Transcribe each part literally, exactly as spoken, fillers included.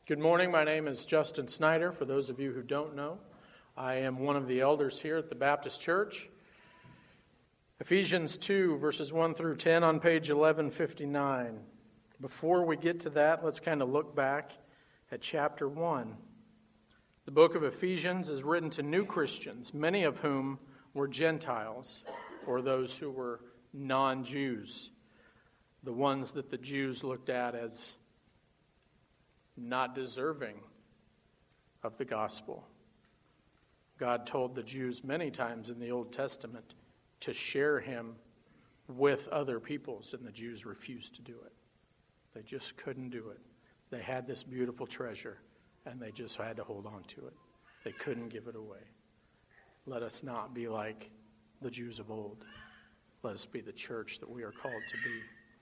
Good morning. My name is Justin Snyder. For those of you who don't know, I am one of the elders here at the Baptist Church. Ephesians two, verses one through ten on page eleven fifty-nine. Before we get to that, let's kind of look back at chapter one. The book of Ephesians is written to new Christians, many of whom were Gentiles, or those who were non-Jews, the ones that the Jews looked at as not deserving of the gospel. God told the Jews many times in the Old Testament to share him with other peoples, and the Jews refused to do it. They just couldn't do it. They had this beautiful treasure, and they just had to hold on to it. They couldn't give it away. Let us not be like the Jews of old. Let us be the church that we are called to be.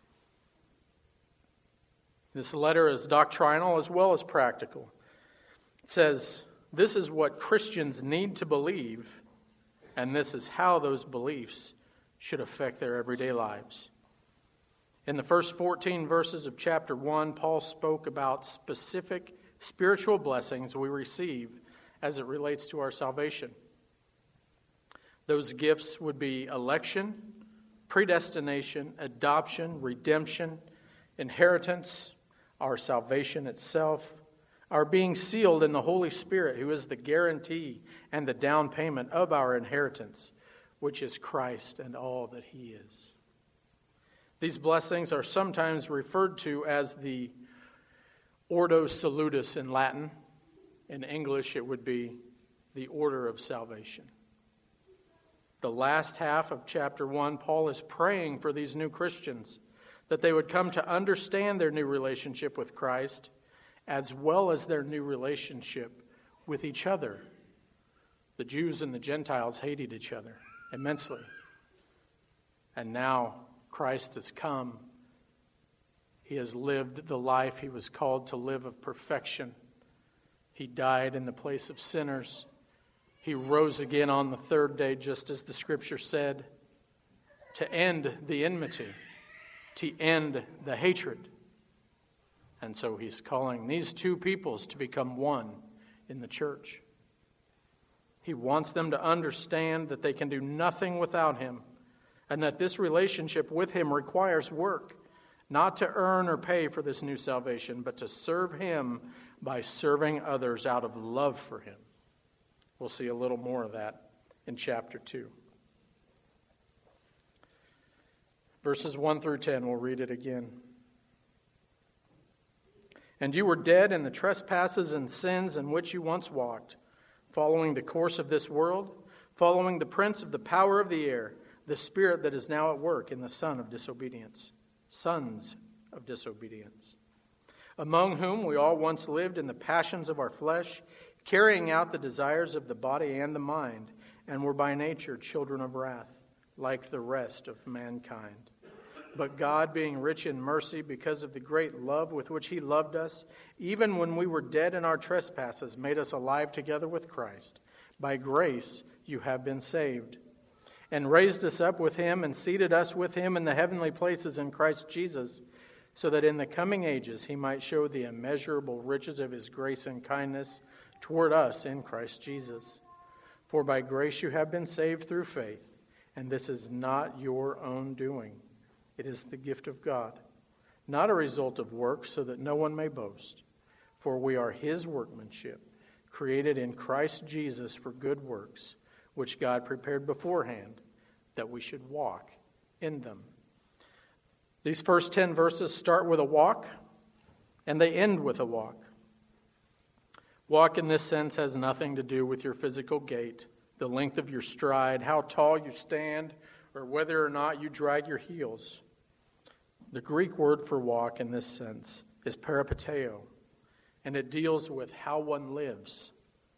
This letter is doctrinal as well as practical. It says, this is what Christians need to believe, and this is how those beliefs should affect their everyday lives. In the first fourteen verses of chapter one, Paul spoke about specific spiritual blessings we receive as it relates to our salvation. Those gifts would be election, predestination, adoption, redemption, inheritance, our salvation itself, our being sealed in the Holy Spirit, who is the guarantee and the down payment of our inheritance, which is Christ and all that he is. These blessings are sometimes referred to as the Ordo Salutis in Latin. In English, it would be the order of salvation. The last half of chapter one, Paul is praying for these new Christians that they would come to understand their new relationship with Christ as well as their new relationship with each other. The Jews and the Gentiles hated each other immensely. And now Christ has come. He has lived the life he was called to live of perfection. He died in the place of sinners. He rose again on the third day, just as the Scripture said, to end the enmity, to end the hatred. And so he's calling these two peoples to become one in the church. He wants them to understand that they can do nothing without him, and that this relationship with him requires work, not to earn or pay for this new salvation, but to serve him by serving others out of love for him. We'll see a little more of that in chapter two. Verses one through ten, we'll read it again. And you were dead in the trespasses and sins in which you once walked, following the course of this world, following the prince of the power of the air, the spirit that is now at work in the son of disobedience, sons of disobedience, among whom we all once lived in the passions of our flesh, carrying out the desires of the body and the mind, and were by nature children of wrath, like the rest of mankind. But God, being rich in mercy, because of the great love with which he loved us, even when we were dead in our trespasses, made us alive together with Christ. By grace you have been saved, and raised us up with him, and seated us with him in the heavenly places in Christ Jesus, so that in the coming ages he might show the immeasurable riches of his grace and kindness toward us in Christ Jesus. For by grace you have been saved through faith, and this is not your own doing. It is the gift of God, not a result of works, so that no one may boast. For we are his workmanship, created in Christ Jesus for good works, which God prepared beforehand, that we should walk in them. These first ten verses start with a walk, and they end with a walk. Walk in this sense has nothing to do with your physical gait, the length of your stride, how tall you stand, or whether or not you drag your heels. The Greek word for walk in this sense is peripateo, and it deals with how one lives,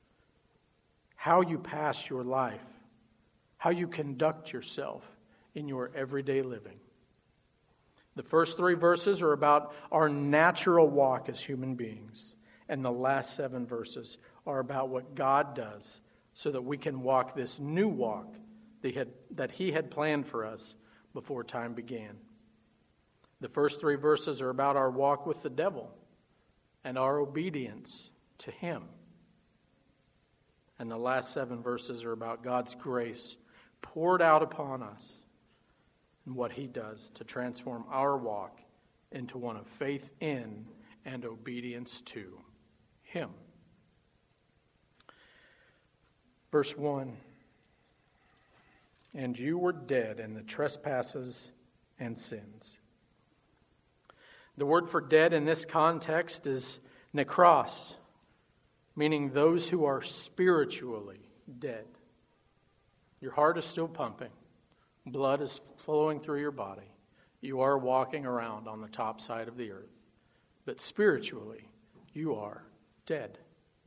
how you pass your life, how you conduct yourself in your everyday living. The first three verses are about our natural walk as human beings, and the last seven verses are about what God does so that we can walk this new walk that he had, that he had planned for us before time began. The first three verses are about our walk with the devil and our obedience to him. And the last seven verses are about God's grace poured out upon us and what he does to transform our walk into one of faith in and obedience to him. Verse one, and you were dead in the trespasses and sins. The word for dead in this context is nekros, meaning those who are spiritually dead. Your heart is still pumping. Blood is flowing through your body. You are walking around on the top side of the earth. But spiritually, you are dead.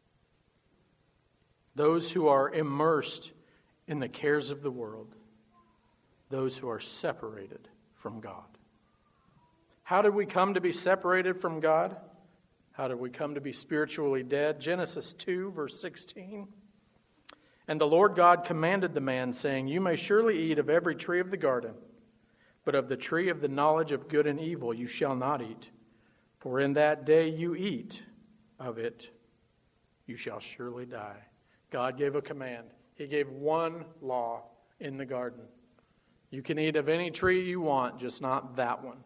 Those who are immersed in the cares of the world. Those who are separated from God. How did we come to be separated from God? How did we come to be spiritually dead? Genesis two, verse sixteen. And the Lord God commanded the man, saying, you may surely eat of every tree of the garden, but of the tree of the knowledge of good and evil you shall not eat. For in that day you eat of it, you shall surely die. God gave a command. He gave one law in the garden. You can eat of any tree you want, just not that one.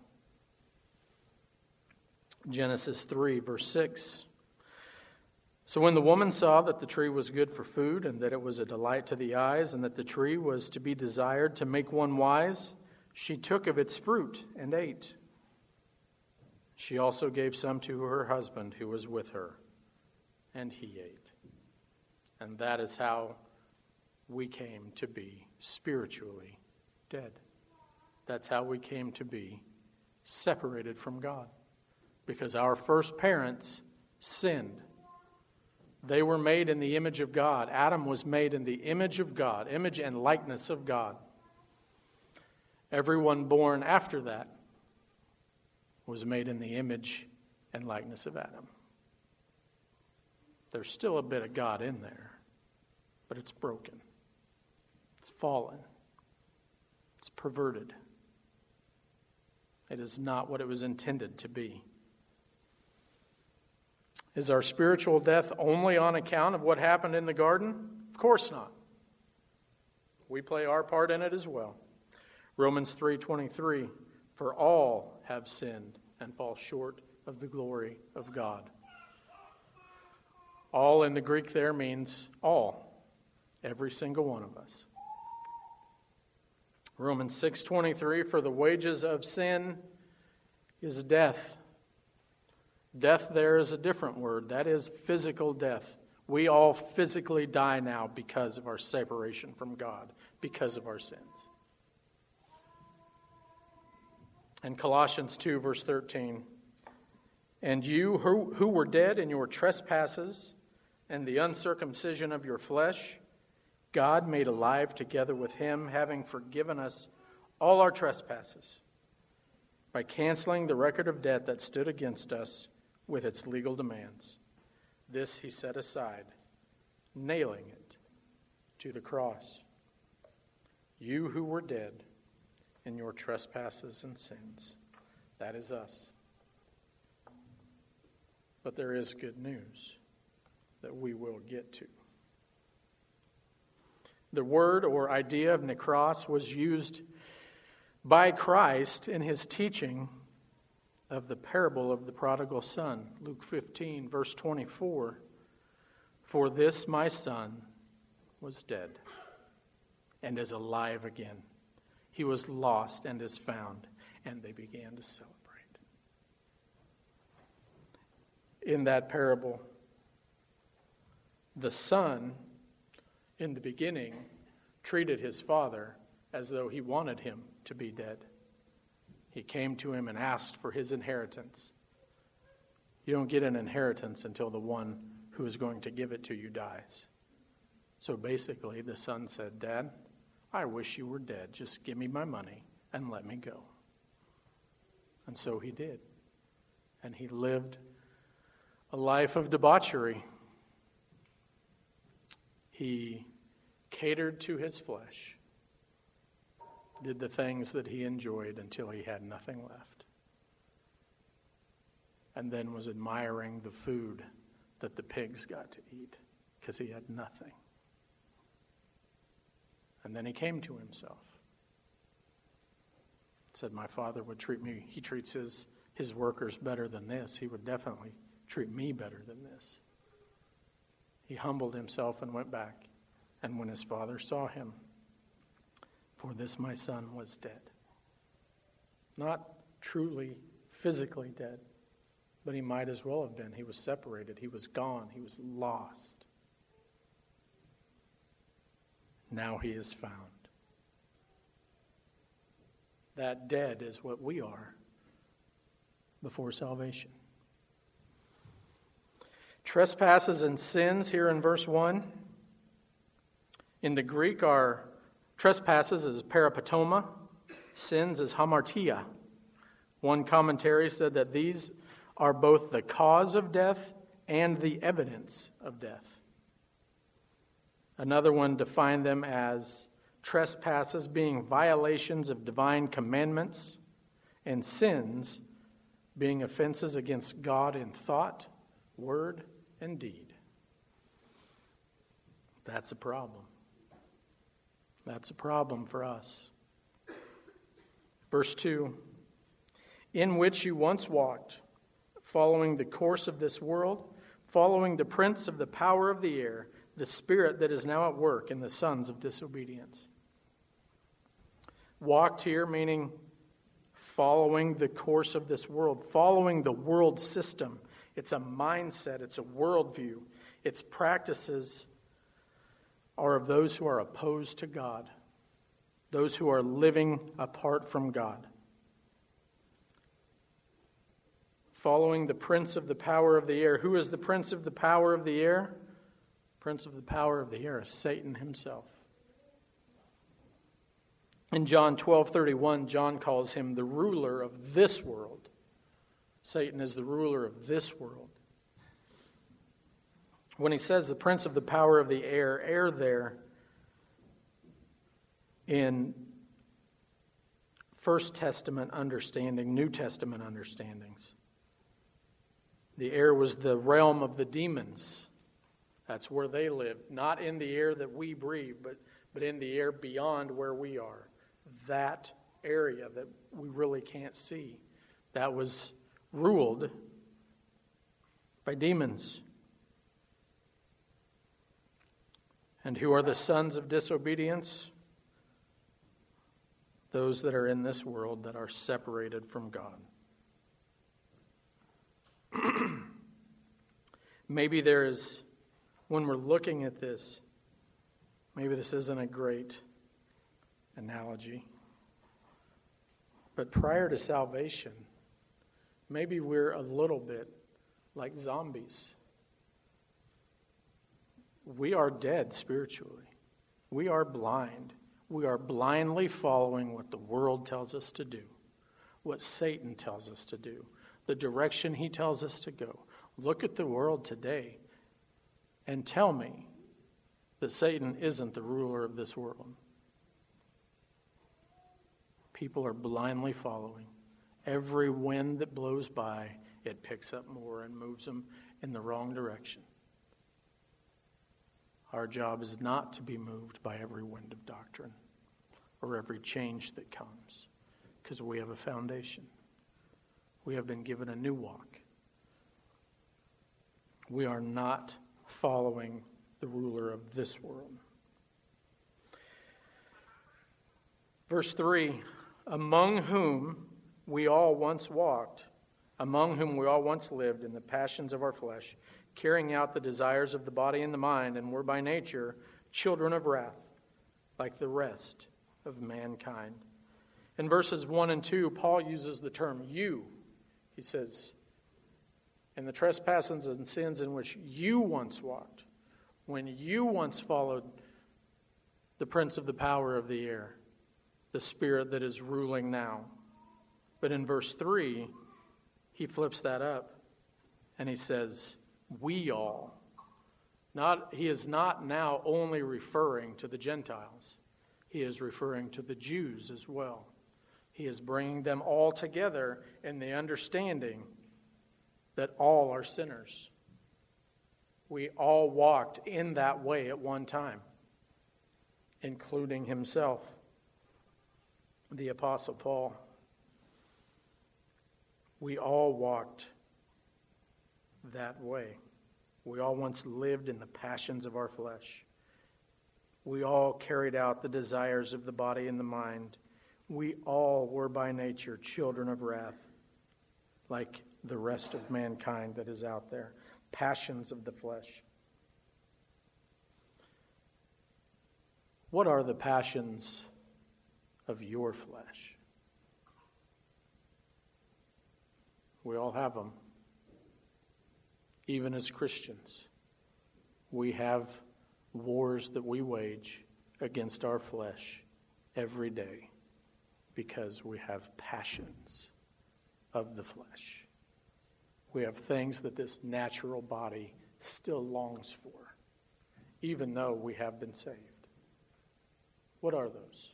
Genesis three, verse six. So when the woman saw that the tree was good for food, and that it was a delight to the eyes, and that the tree was to be desired to make one wise, she took of its fruit and ate. She also gave some to her husband who was with her, and he ate. And that is how we came to be spiritually dead. That's how we came to be separated from God. Because our first parents sinned. They were made in the image of God. Adam was made in the image of God, image and likeness of God. Everyone born after that was made in the image and likeness of Adam. There's still a bit of God in there, but it's broken. It's fallen. It's perverted. It is not what it was intended to be. Is our spiritual death only on account of what happened in the garden? Of course not. We play our part in it as well. Romans three twenty-three, for all have sinned and fall short of the glory of God. All in the Greek there means all, every single one of us. Romans six twenty-three, for the wages of sin is death. Death there is a different word. That is physical death. We all physically die now because of our separation from God, because of our sins. And Colossians two, verse thirteen, and you who, who were dead in your trespasses and the uncircumcision of your flesh, God made alive together with him, having forgiven us all our trespasses by canceling the record of debt that stood against us with its legal demands. This he set aside, nailing it to the cross. You who were dead in your trespasses and sins. That is us. But there is good news that we will get to. The word or idea of nekros was used by Christ in his teaching of the parable of the prodigal son. Luke fifteen, verse twenty-four. For this my son was dead and is alive again. He was lost and is found. And they began to celebrate. In that parable, the son, in the beginning, treated his father as though he wanted him to be dead. He came to him and asked for his inheritance. You don't get an inheritance until the one who is going to give it to you dies. So basically, the son said, Dad, I wish you were dead. Just give me my money and let me go. And so he did. And he lived a life of debauchery. He catered to his flesh, did the things that he enjoyed until he had nothing left. and then was admiring the food that the pigs got to eat because he had nothing. And then he came to himself. Said, my Father would treat me, he treats his, his workers better than this. He would definitely treat me better than this. He humbled himself and went back. And when his father saw him, for this my son was dead. Not truly physically dead, but he might as well have been. He was separated. He was gone. He was lost. Now he is found. That dead is what we are before salvation. Trespasses and sins here in verse one. In the Greek are trespasses is parapatoma, sins is hamartia. One commentary said that these are both the cause of death and the evidence of death. Another one defined them as trespasses being violations of divine commandments, and sins being offenses against God in thought, word, and deed. That's a problem. That's a problem for us. Verse two, in which you once walked, following the course of this world, following the prince of the power of the air, the spirit that is now at work in the sons of disobedience. Walked here meaning following the course of this world, following the world system. It's a mindset, it's a worldview. Its practices are of those who are opposed to God, those who are living apart from God. Following the prince of the power of the air. Who is the prince of the power of the air? Prince of the power of the air is Satan himself. In John twelve thirty-one, John calls him the ruler of this world. Satan is the ruler of this world. When he says the prince of the power of the air, air there in First Testament understanding, New Testament understandings. The air was the realm of the demons. That's where they lived. Not in the air that we breathe, but, but in the air beyond where we are. That area that we really can't see. That was ruled by demons. And who are the sons of disobedience? Those that are in this world that are separated from God. Maybe there is, when we're looking at this, maybe this isn't a great analogy, but prior to salvation, maybe we're a little bit like zombies. We are dead spiritually. We are blind. We are blindly following what the world tells us to do, what Satan tells us to do, the direction he tells us to go. Look at the world today and tell me that Satan isn't the ruler of this world. People are blindly following. Every wind that blows by, it picks up more and moves them in the wrong direction. Our job is not to be moved by every wind of doctrine or every change that comes, because we have a foundation. We have been given a new walk. We are not following the ruler of this world. Verse three, among whom we all once walked, among whom we all once lived in the passions of our flesh, carrying out the desires of the body and the mind, and were by nature children of wrath, like the rest of mankind. In verses one and two, Paul uses the term you. He says, in the trespasses and sins in which you once walked, when you once followed the prince of the power of the air, the spirit that is ruling now. But in verse three, he flips that up and he says, we all. Not, he is not now only referring to the Gentiles. He is referring to the Jews as well. He is bringing them all together in the understanding that all are sinners. We all walked in that way at one time, including himself, the Apostle Paul. We all walked that way. We all once lived in the passions of our flesh. We all carried out the desires of the body and the mind. We all were by nature children of wrath, like the rest of mankind that is out there. Passions of the flesh. What are the passions of your flesh? We all have them. Even as Christians, we have wars that we wage against our flesh every day because we have passions of the flesh. We have things that this natural body still longs for, even though we have been saved. What are those?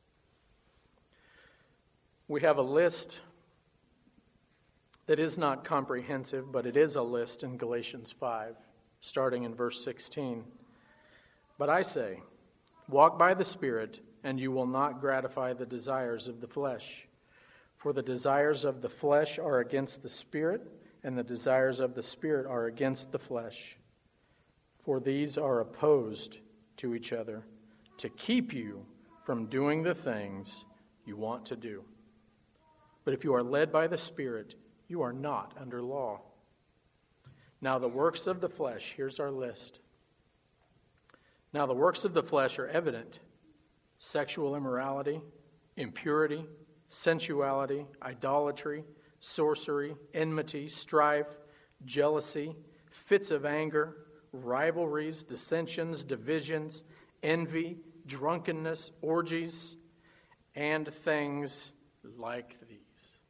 We have a list that is not comprehensive, but it is a list in Galatians five, starting in verse sixteen. But I say, walk by the Spirit, and you will not gratify the desires of the flesh. For the desires of the flesh are against the Spirit, and the desires of the Spirit are against the flesh. For these are opposed to each other, to keep you from doing the things you want to do. But if you are led by the Spirit, you are not under law. Now the works of the flesh, here's our list. Now the works of the flesh are evident: sexual immorality, impurity, sensuality, idolatry, sorcery, enmity, strife, jealousy, fits of anger, rivalries, dissensions, divisions, envy, drunkenness, orgies, and things like these.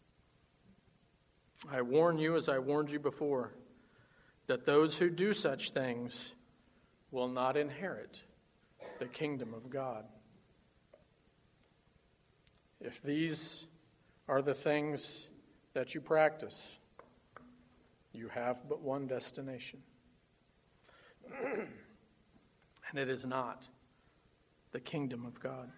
I warn you, as I warned you before, that those who do such things will not inherit the kingdom of God. If these are the things that you practice, you have but one destination. And it is not the kingdom of God.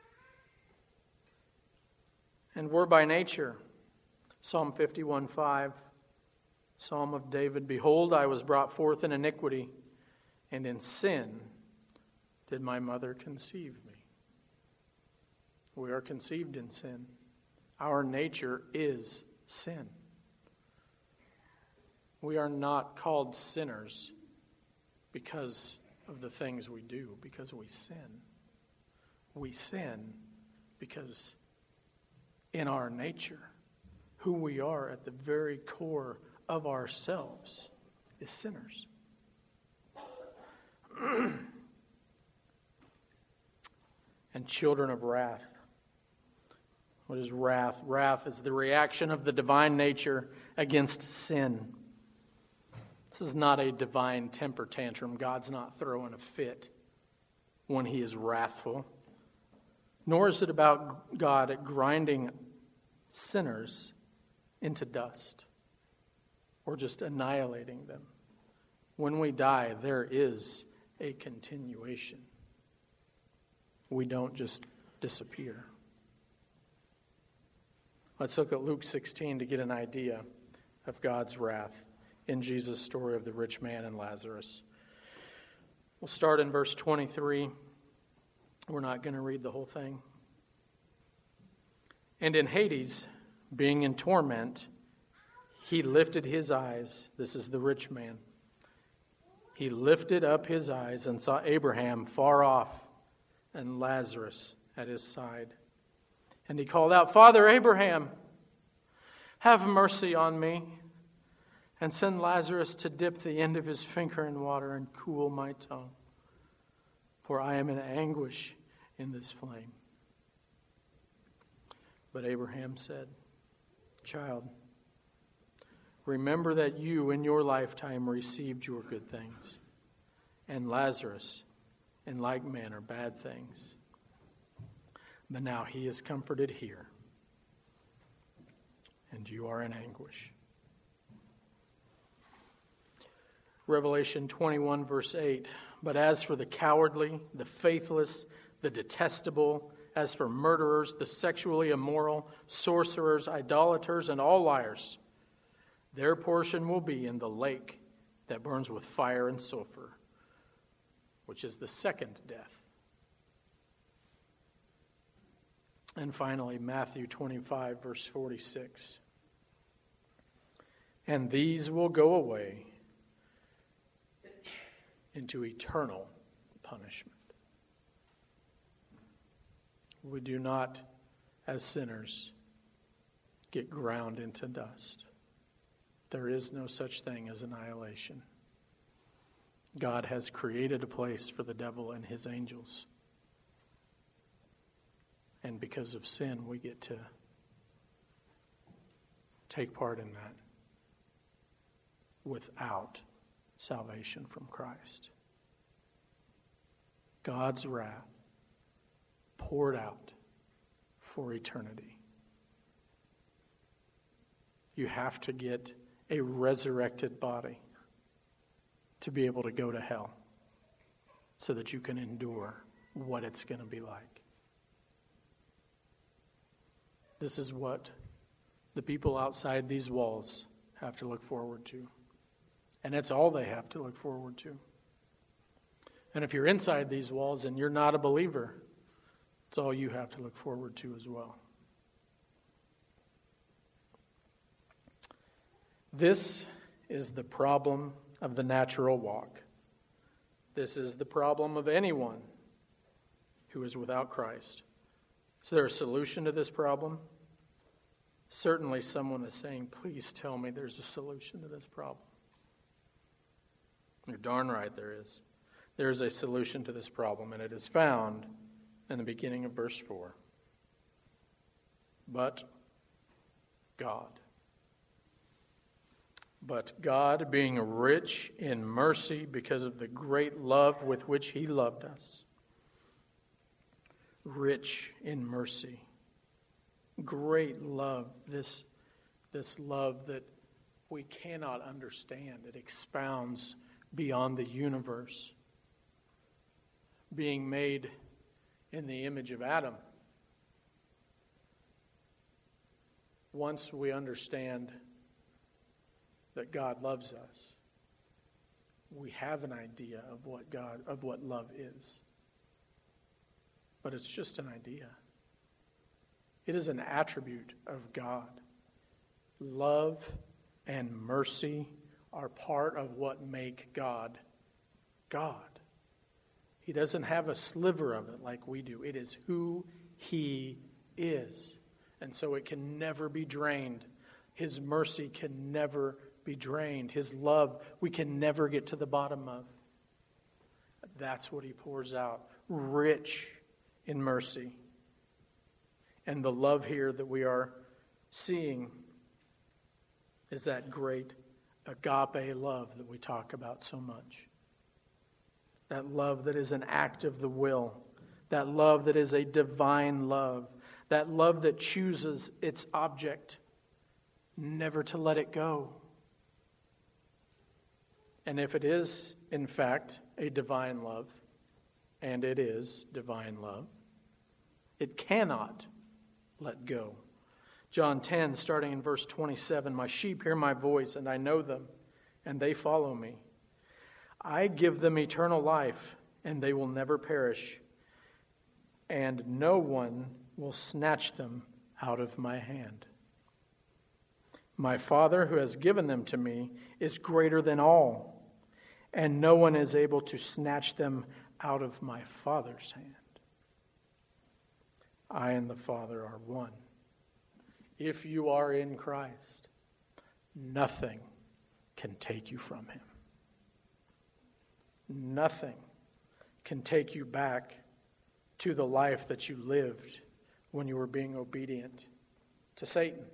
And we're by nature, Psalm fifty-one five, Psalm of David, behold, I was brought forth in iniquity, and in sin did my mother conceive me. We are conceived in sin. Our nature is sin. We are not called sinners because of the things we do, because we sin. We sin because in our nature, who we are at the very core of ourselves is sinners. And children of wrath. What is wrath? Wrath is the reaction of the divine nature against sin. This is not a divine temper tantrum. God's not throwing a fit when he is wrathful. Nor is it about God grinding sinners into dust or just annihilating them. When we die, there is a continuation. We don't just disappear. Let's look at Luke sixteen to get an idea of God's wrath in Jesus' story of the rich man and Lazarus. We'll start in verse twenty-three. We're not going to read the whole thing. And in Hades, being in torment, he lifted his eyes. This is the rich man. He lifted up his eyes and saw Abraham far off and Lazarus at his side. And he called out, Father Abraham, have mercy on me, and send Lazarus to dip the end of his finger in water and cool my tongue, for I am in anguish in this flame. But Abraham said, Child, remember that you in your lifetime received your good things, and Lazarus in like manner bad things. But now he is comforted here, and you are in anguish. Revelation twenty-one, verse eight. But as for the cowardly, the faithless, the detestable, as for murderers, the sexually immoral, sorcerers, idolaters, and all liars, their portion will be in the lake that burns with fire and sulfur, which is the second death. And finally, Matthew twenty-five, verse forty-six. And these will go away into eternal punishment. We do not, as sinners, get ground into dust. There is no such thing as annihilation. God has created a place for the devil and his angels. And because of sin, we get to take part in that without salvation from Christ. God's wrath poured out for eternity. You have to get a resurrected body to be able to go to hell so that you can endure what it's going to be like. This is what the people outside these walls have to look forward to. And it's all they have to look forward to. And if you're inside these walls and you're not a believer, it's all you have to look forward to as well. This is the problem of the natural walk. This is the problem of anyone who is without Christ. Is there a solution to this problem? Certainly someone is saying, please tell me there's a solution to this problem. You're darn right there is. There is a solution to this problem, and it is found in the beginning of verse four. But God. But God, being rich in mercy because of the great love with which he loved us. Rich in mercy. Great love. This, this love that we cannot understand. It expounds beyond the universe. Being made in the image of Adam. Once we understand that God loves us, we have an idea of what God, of what love is. But it's just an idea. It is an attribute of God. Love and mercy are part of what make God God. He doesn't have a sliver of it like we do. It is who he is. And so it can never be drained. His mercy can never be drained. His love, we can never get to the bottom of. That's what he pours out. Rich in mercy. And the love here that we are seeing is that great agape love that we talk about so much. That love that is an act of the will. That love that is a divine love. That love that chooses its object, never to let it go. And if it is, in fact, a divine love, and it is divine love, it cannot let go. John ten, starting in verse twenty-seven, my sheep hear my voice, and I know them, and they follow me. I give them eternal life, and they will never perish, and no one will snatch them out of my hand. My Father, who has given them to me, is greater than all, and no one is able to snatch them out of my Father's hand. I and the Father are one. If you are in Christ, nothing can take you from him. Nothing can take you back to the life that you lived when you were being obedient to Satan.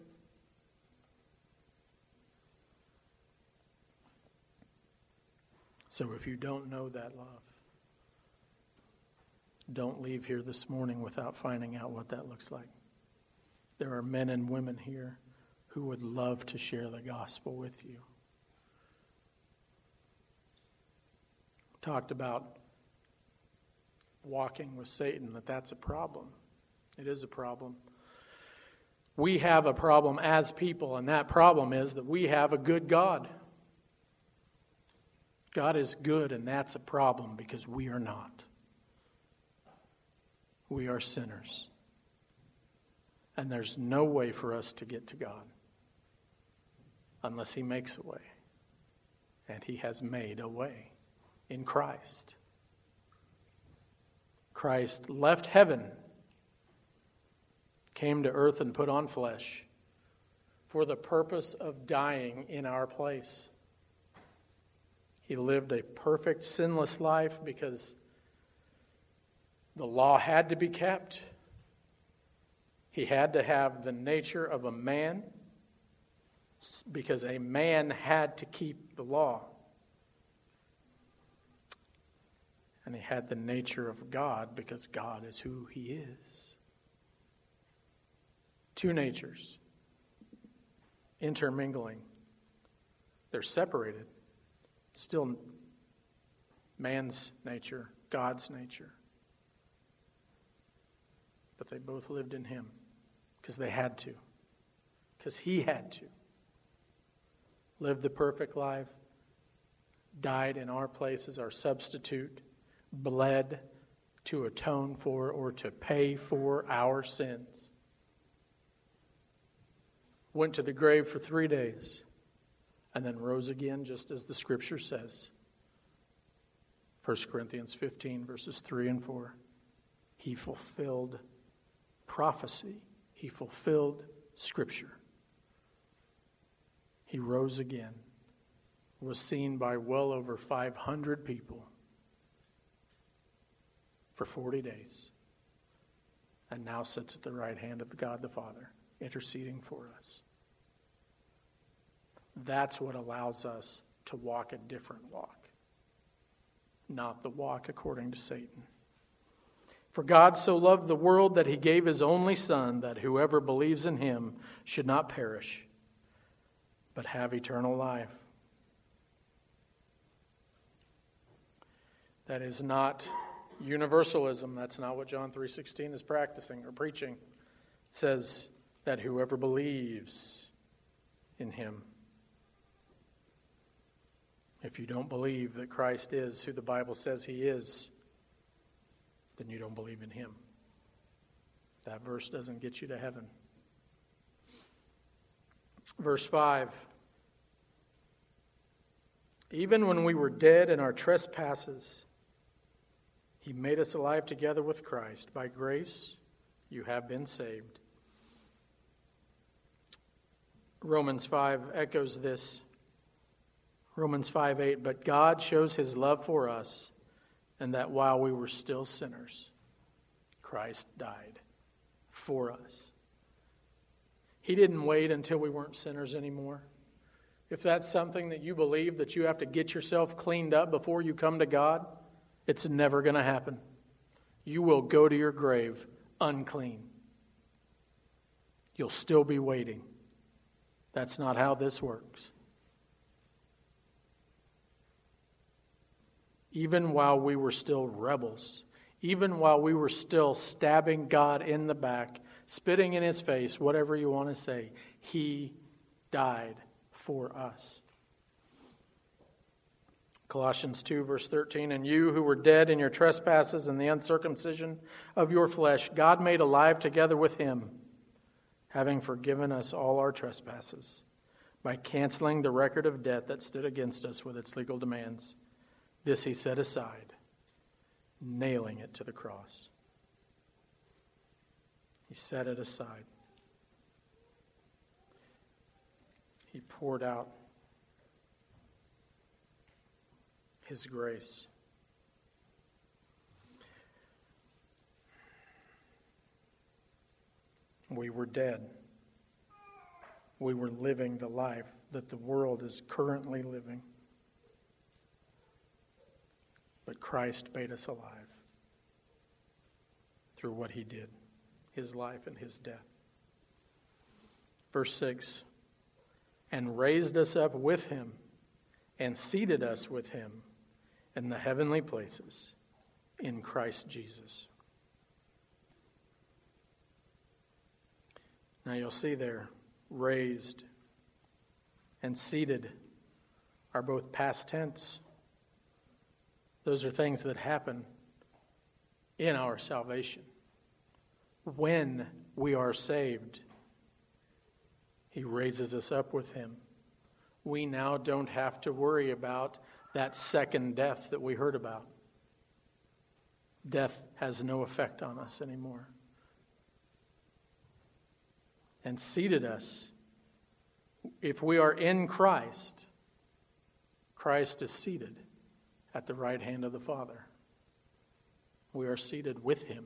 So if you don't know that love, don't leave here this morning without finding out what that looks like. There are men and women here who would love to share the gospel with you. talked about walking with Satan, that that's a problem. It is a problem. We have a problem as people, and that problem is that we have a good God. God is good, and that's a problem because we are not. We are sinners. And there's no way for us to get to God unless He makes a way. And He has made a way in Christ. Christ left heaven, came to earth and put on flesh for the purpose of dying in our place. He lived a perfect, sinless life because the law had to be kept. He had to have the nature of a man because a man had to keep the law. And he had the nature of God because God is who He is. Two natures intermingling. They're separated. Still man's nature, God's nature. But they both lived in Him because they had to. Because He had to. Lived the perfect life, died in our place as our substitute, bled to atone for or to pay for our sins. Went to the grave for three days and then rose again, just as the Scripture says. First Corinthians fifteen, verses three and four. He fulfilled prophecy. He fulfilled Scripture. He rose again, was seen by well over five hundred people for forty days, and now sits at the right hand of God the Father, interceding for us. That's what allows us to walk a different walk, not the walk according to Satan. For God so loved the world that He gave His only Son, that whoever believes in Him should not perish, but have eternal life. That is not universalism. That's not what John three sixteen is practicing or preaching. It says that whoever believes in Him. If you don't believe that Christ is who the Bible says He is, then you don't believe in Him. That verse doesn't get you to heaven. Verse five. Even when we were dead in our trespasses, He made us alive together with Christ. By grace, you have been saved. Romans five echoes this. Romans five eight, but God shows His love for us, and that while we were still sinners, Christ died for us. He didn't wait until we weren't sinners anymore. If that's something that you believe that you have to get yourself cleaned up before you come to God, it's never going to happen. You will go to your grave unclean. You'll still be waiting. That's not how this works. Even while we were still rebels, even while we were still stabbing God in the back, spitting in His face, whatever you want to say, He died for us. Colossians two, verse thirteen, and you who were dead in your trespasses and the uncircumcision of your flesh, God made alive together with Him, having forgiven us all our trespasses, by canceling the record of debt that stood against us with its legal demands. This He set aside, nailing it to the cross. He set it aside. He poured out His grace. We were dead. We were living the life that the world is currently living. But Christ made us alive through what He did, His life and His death. Verse six, and raised us up with Him and seated us with Him in the heavenly places in Christ Jesus. Now you'll see there, raised and seated are both past tense. Those are things that happen in our salvation. When we are saved, He raises us up with Him. We now don't have to worry about that second death that we heard about. Death has no effect on us anymore. And seated us, if we are in Christ, Christ is seated at the right hand of the Father. We are seated with Him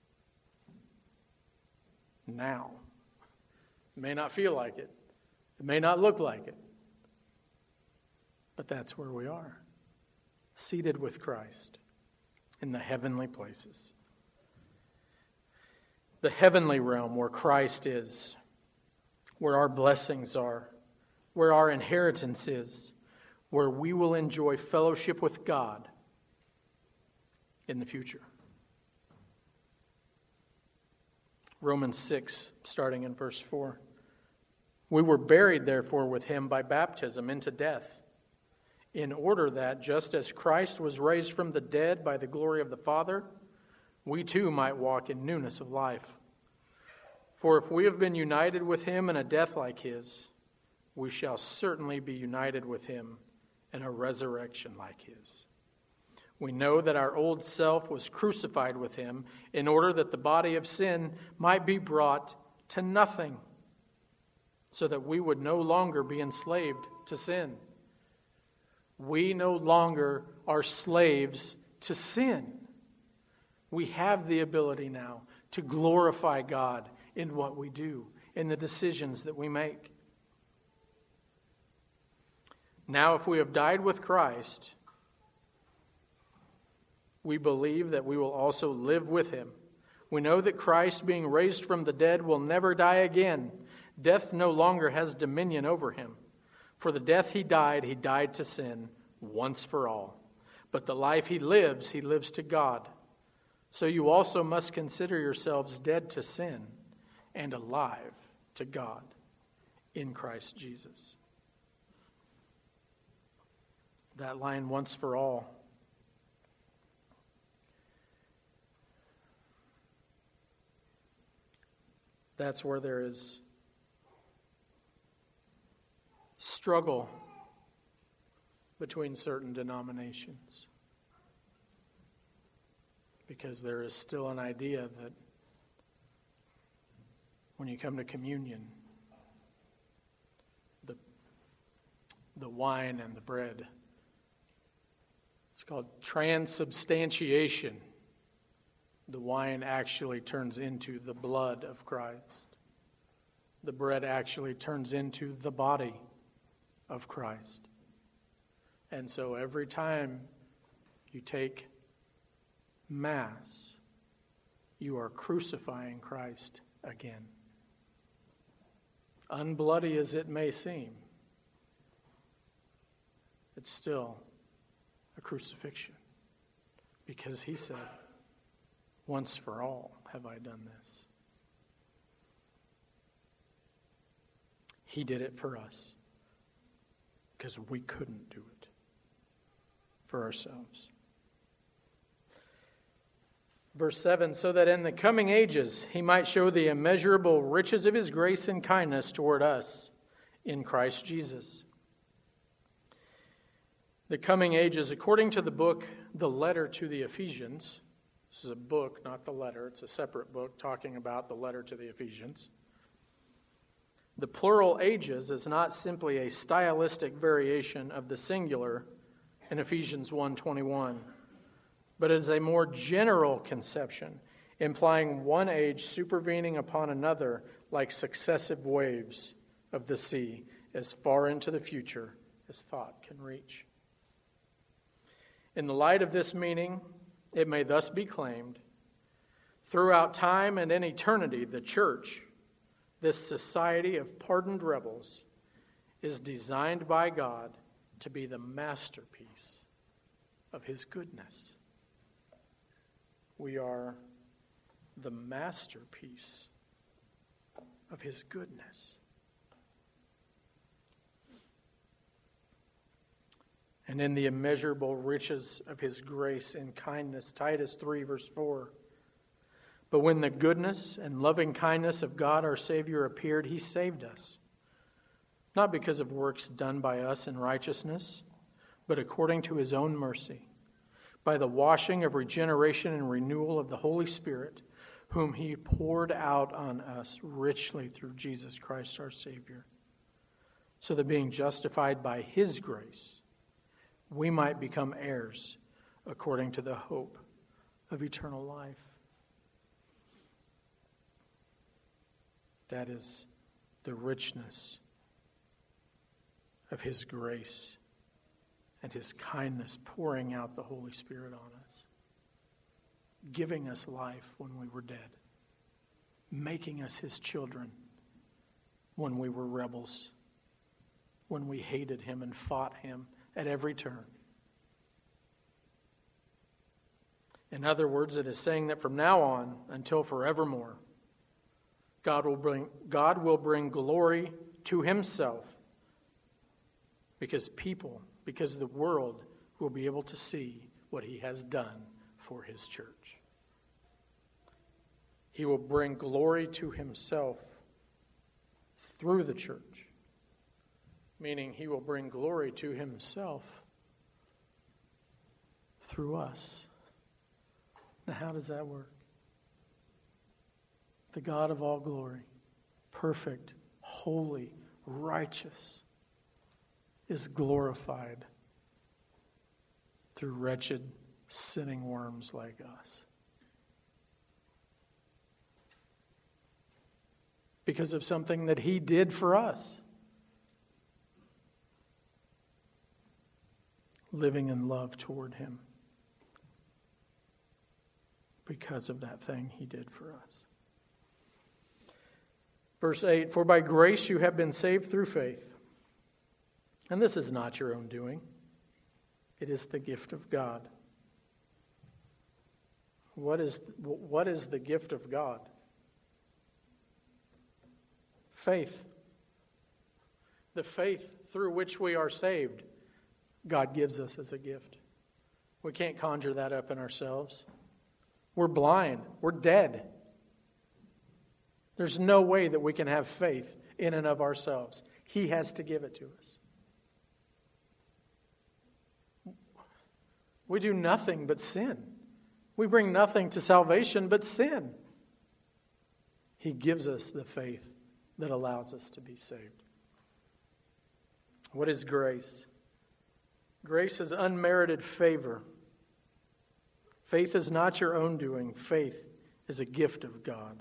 now. It may not feel like it. It may not look like it. But that's where we are. Seated with Christ in the heavenly places. The heavenly realm where Christ is, where our blessings are, where our inheritance is, where we will enjoy fellowship with God in the future. Romans six, starting in verse four. We were buried, therefore, with Him by baptism into death, in order that, just as Christ was raised from the dead by the glory of the Father, we too might walk in newness of life. For if we have been united with Him in a death like His, we shall certainly be united with Him in a resurrection like His. We know that our old self was crucified with Him in order that the body of sin might be brought to nothing, so that we would no longer be enslaved to sin. We no longer are slaves to sin. We have the ability now to glorify God in what we do, in the decisions that we make. Now, if we have died with Christ, we believe that we will also live with Him. We know that Christ, being raised from the dead, will never die again. Death no longer has dominion over Him. For the death He died, He died to sin once for all. But the life He lives, He lives to God. So you also must consider yourselves dead to sin and alive to God in Christ Jesus. That line, once for all. That's where there is struggle between certain denominations. Because there is still an idea that when you come to communion, the, the wine and the bread, it's called transubstantiation. The wine actually turns into the blood of Christ. The bread actually turns into the body of Christ. And so every time you take Mass, you are crucifying Christ again. Unbloody as it may seem, it's still a crucifixion. Because He said, once for all have I done this. He did it for us because we couldn't do it for ourselves. Verse seven, so that in the coming ages He might show the immeasurable riches of His grace and kindness toward us in Christ Jesus. The coming ages, according to the book, the letter to the Ephesians. This is a book, not the letter. It's a separate book talking about the letter to the Ephesians. The plural ages is not simply a stylistic variation of the singular in Ephesians one twenty-one, but it is a more general conception, implying one age supervening upon another like successive waves of the sea, as far into the future as thought can reach. In the light of this meaning, it may thus be claimed, throughout time and in eternity, the church, this society of pardoned rebels, is designed by God to be the masterpiece of his goodness. We are the masterpiece of his goodness. And in the immeasurable riches of his grace and kindness, Titus three, verse four. But when the goodness and loving kindness of God our Savior appeared, he saved us, not because of works done by us in righteousness, but according to his own mercy, by the washing of regeneration and renewal of the Holy Spirit, whom he poured out on us richly through Jesus Christ our Savior, so that being justified by his grace, we might become heirs according to the hope of eternal life. That is the richness of his grace and his kindness, pouring out the Holy Spirit on us, giving us life when we were dead, making us his children when we were rebels, when we hated him and fought him at every turn. In other words, it is saying that from now on until forevermore, God will bring, God will bring glory to himself, because people, because the world will be able to see what he has done for his church. He will bring glory to himself through the church, meaning he will bring glory to himself through us. Now, how does that work? The God of all glory, perfect, holy, righteous, is glorified through wretched, sinning worms like us. Because of something that he did for us. Living in love toward him. Because of that thing he did for us. Verse eight, for by grace you have been saved through faith. And this is not your own doing. It is the gift of God. What is, what is the gift of God? Faith. The faith through which we are saved, God gives us as a gift. We can't conjure that up in ourselves. We're blind. We're dead. There's no way that we can have faith in and of ourselves. He has to give it to us. We do nothing but sin. We bring nothing to salvation but sin. He gives us the faith that allows us to be saved. What is grace? Grace is unmerited favor. Faith is not your own doing. Faith is a gift of God.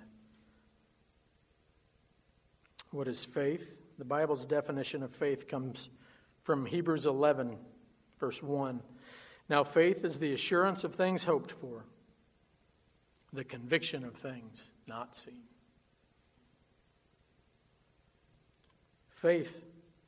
What is faith? The Bible's definition of faith comes from Hebrews eleven, verse one. Now faith is the assurance of things hoped for, the conviction of things not seen. Faith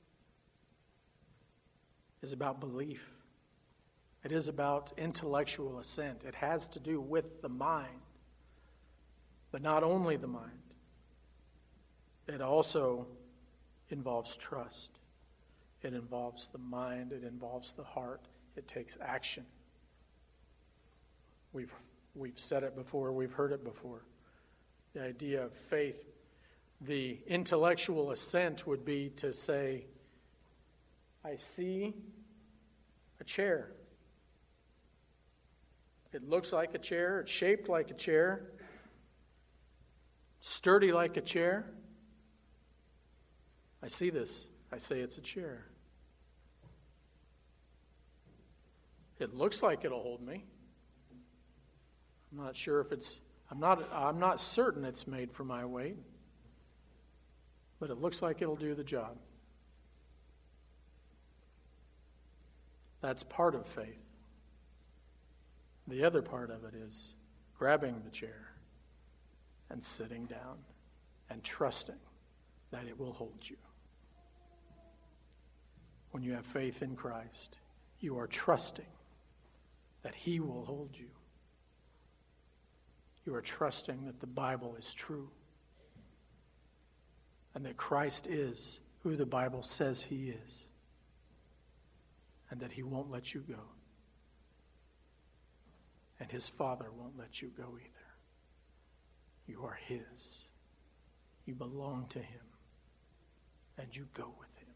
is about belief. It is about intellectual assent. It has to do with the mind, but not only the mind. It also involves trust. It involves the mind. It involves the heart. It takes action. We've, we've said it before. We've heard it before. The idea of faith, the intellectual assent would be to say, I see a chair. It looks like a chair. It's shaped like a chair. Sturdy like a chair. I see this. I say it's a chair. It looks like it'll hold me. I'm not sure if it's, I'm not, I'm not certain it's made for my weight. But it looks like it'll do the job. That's part of faith. The other part of it is grabbing the chair and sitting down and trusting that it will hold you. When you have faith in Christ, you are trusting that he will hold you. You are trusting that the Bible is true and that Christ is who the Bible says he is, and that he won't let you go. And his Father won't let you go either. You are his. You belong to him, and you go with him.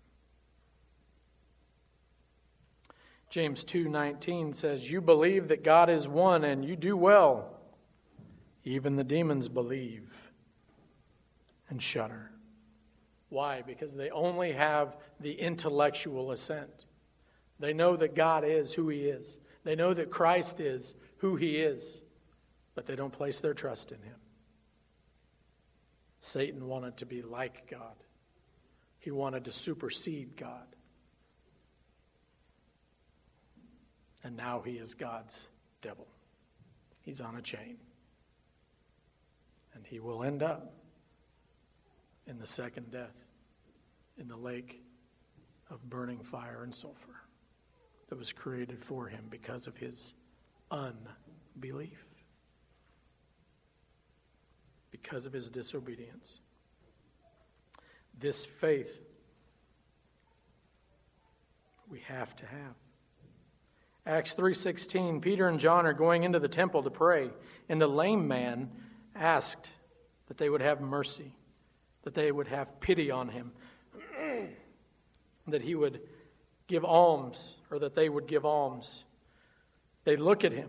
James two nineteen says, "You believe that God is one, and you do well. Even the demons believe and shudder." Why? Because they only have the intellectual assent. They know that God is who he is. They know that Christ is who he is, but they don't place their trust in him. Satan wanted to be like God. He wanted to supersede God. And now he is God's devil. He's on a chain. And he will end up in the second death, in the lake of burning fire and sulfur that was created for him because of his unbelief, because of his disobedience. This faith we have to have. Acts three sixteen, Peter and John are going into the temple to pray, and the lame man asked that they would have mercy, that they would have pity on him, that he would give alms, or that they would give alms. They look at him.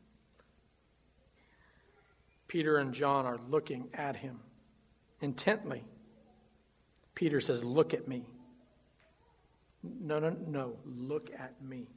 Peter and John are looking at him intently. Peter says, "Look at me." No, no, no, look at me.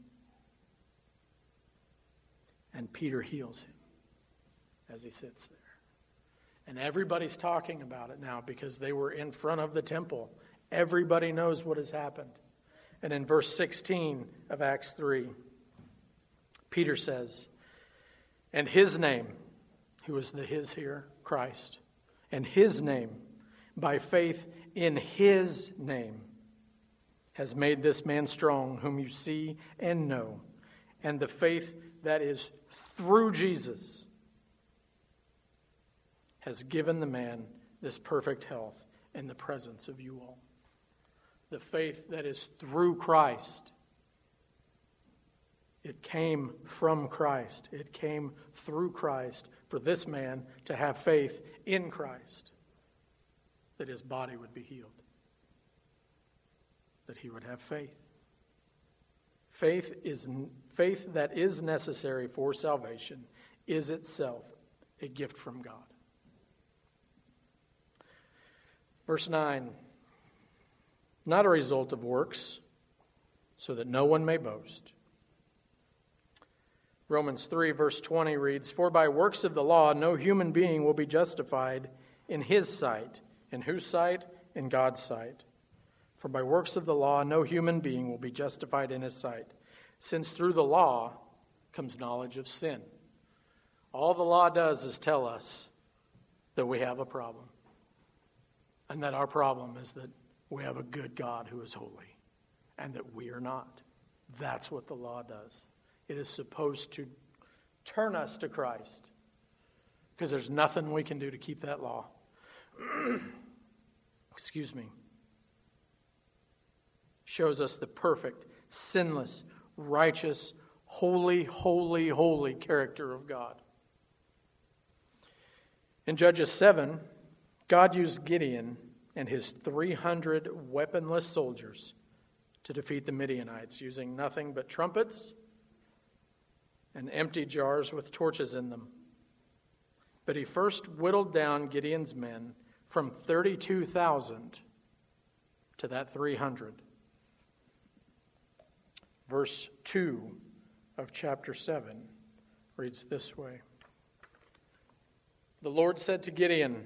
And Peter heals him as he sits there. And everybody's talking about it now because they were in front of the temple. Everybody knows what has happened. And in verse sixteen of Acts three, Peter says, "And his name," who is the his here? Christ. "And his name, by faith in his name, has made this man strong, whom you see and know. And the faith that is through Jesus has given the man this perfect health in the presence of you all." The faith that is through Christ. It came from Christ. It came through Christ for this man to have faith in Christ, that his body would be healed, that he would have faith. Faith is faith that is necessary for salvation is itself a gift from God. Verse nine, not a result of works, so that no one may boast. Romans three, verse twenty reads, "For by works of the law no human being will be justified in his sight." In whose sight? In God's sight. "For by works of the law no human being will be justified in his sight, since through the law comes knowledge of sin." All the law does is tell us that we have a problem, and that our problem is that we have a good God who is holy, and that we are not. That's what the law does. It is supposed to turn us to Christ, because there's nothing we can do to keep that law. Excuse me. Shows us the perfect, sinless, righteous, holy, holy, holy character of God. In Judges seven, God used Gideon and his three hundred weaponless soldiers to defeat the Midianites using nothing but trumpets and empty jars with torches in them. But he first whittled down Gideon's men from thirty-two thousand to that three hundred. Verse two of chapter seven reads this way. "The Lord said to Gideon,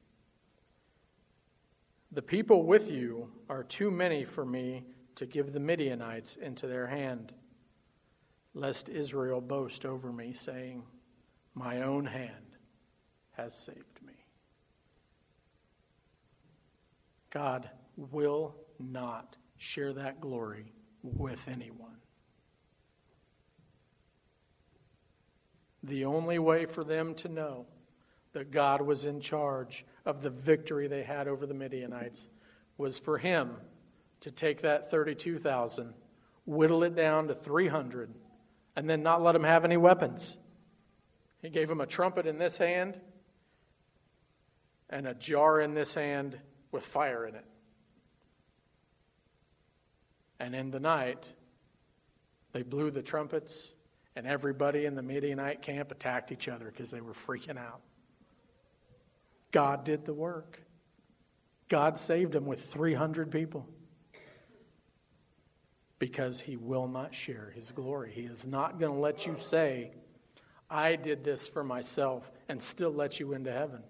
'The people with you are too many for me to give the Midianites into their hand, lest Israel boast over me, saying, my own hand has saved me.'" God will not share that glory with anyone. The only way for them to know that God was in charge of the victory they had over the Midianites was for him to take that thirty-two thousand, whittle it down to three hundred, and then not let them have any weapons. He gave them a trumpet in this hand and a jar in this hand with fire in it. And in the night, they blew the trumpets, and everybody in the Midianite camp attacked each other because they were freaking out. God did the work. God saved them with three hundred people because he will not share his glory. He is not going to let you say, I did this for myself, and still let you into heaven.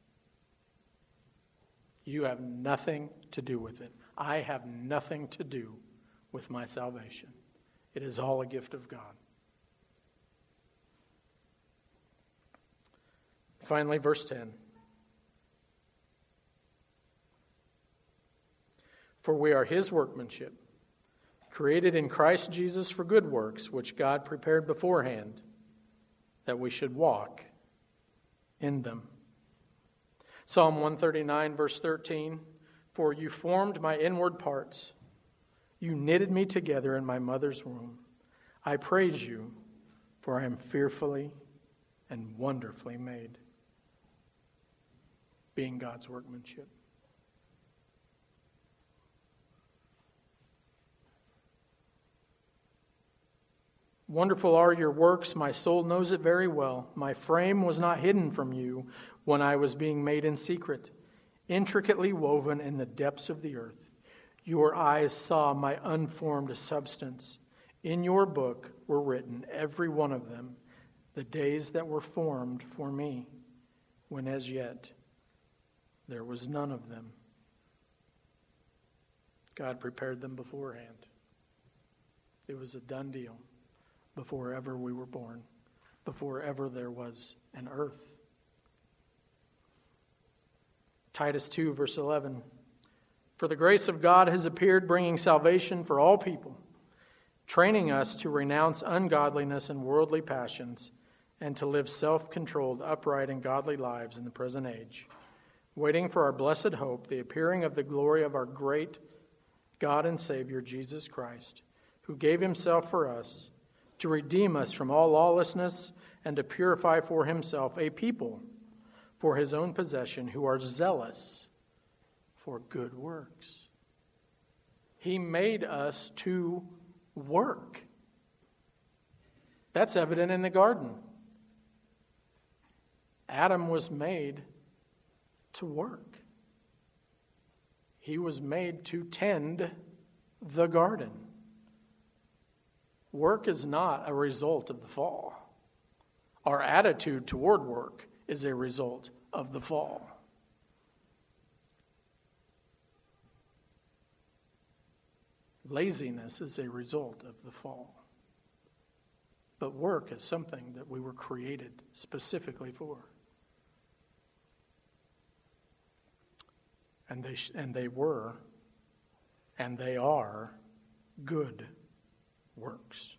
You have nothing to do with it. I have nothing to do with my salvation. It is all a gift of God. Finally, verse ten. For we are his workmanship, created in Christ Jesus for good works, which God prepared beforehand, that we should walk in them. Psalm one thirty-nine, verse thirteen. For you formed my inward parts. You knitted me together in my mother's womb. I praise you, for I am fearfully and wonderfully made. Being God's workmanship. Wonderful are your works, my soul knows it very well. My frame was not hidden from you when I was being made in secret, intricately woven in the depths of the earth. Your eyes saw my unformed substance. In your book were written, every one of them, the days that were formed for me, when as yet there was none of them. God prepared them beforehand. It was a done deal. Before ever we were born, before ever there was an earth. Titus two, verse eleven. For the grace of God has appeared, bringing salvation for all people, training us to renounce ungodliness and worldly passions, and to live self-controlled, upright, and godly lives in the present age, waiting for our blessed hope, the appearing of the glory of our great God and Savior, Jesus Christ, who gave himself for us, to redeem us from all lawlessness and to purify for himself a people for his own possession who are zealous for good works. He made us to work. That's evident in the garden. Adam was made to work. He was made to tend the garden. Work is not a result of the fall. Our attitude toward work is a result of the fall. Laziness is a result of the fall. But work is something that we were created specifically for. And they, and they were, and they are, good works.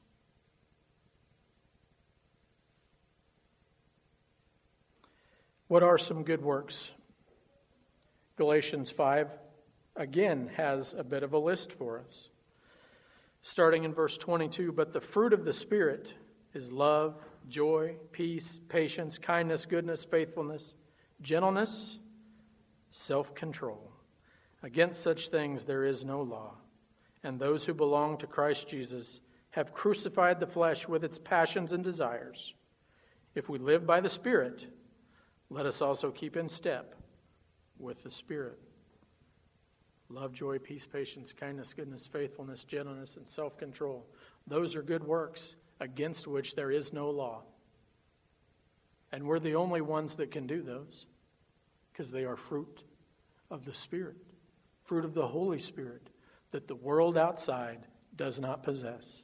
What are some good works? Galatians five again has a bit of a list for us. Starting in verse twenty-two, but the fruit of the Spirit is love, joy, peace, patience, kindness, goodness, faithfulness, gentleness, self-control. Against such things there is no law. And those who belong to Christ Jesus have crucified the flesh with its passions and desires. If we live by the Spirit, let us also keep in step with the Spirit. Love, joy, peace, patience, kindness, goodness, faithfulness, gentleness, and self-control. Those are good works against which there is no law. And we're the only ones that can do those because they are fruit of the Spirit, fruit of the Holy Spirit that the world outside does not possess.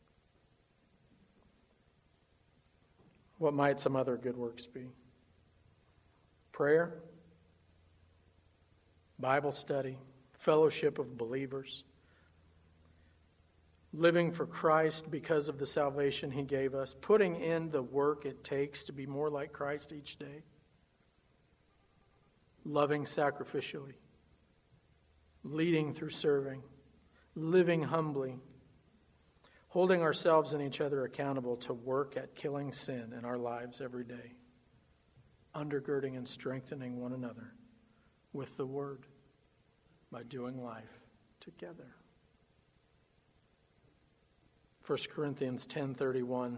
What might some other good works be? Prayer, Bible study, fellowship of believers, living for Christ because of the salvation he gave us, putting in the work it takes to be more like Christ each day, loving sacrificially, leading through serving, living humbly, holding ourselves and each other accountable to work at killing sin in our lives every day, undergirding and strengthening one another with the Word by doing life together. First Corinthians ten thirty-one